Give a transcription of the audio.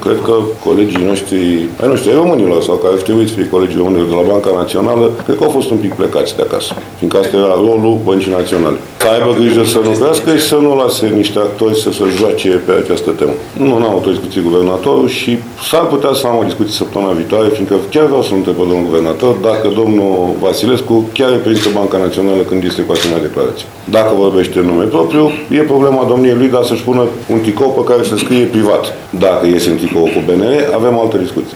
cred că colegii noștri, ai românilor, sau care ar fi trebuit să fie colegii românilor de la Banca Națională, cred că au fost un pic plecați de acasă, fiindcă asta era rolul Băncii Naționale. Să aibă grijă să nu crească și să nu lase niște actori să se joace pe această temă. Nu am avut o discuție cu guvernatorul și s-ar putea să am o discuție săptămâna viitoare, fiindcă chiar vreau să-l întreb pe domnul guvernator dacă domnul Vasilescu chiar reprezintă Banca Națională când este cu asemenea declarație. Dacă vorbește în nume propriu, e problema domniei lui, dar să-și pună un tricou pe care să scrie privat. Dacă iese în tricou cu BNR, avem altă discuție.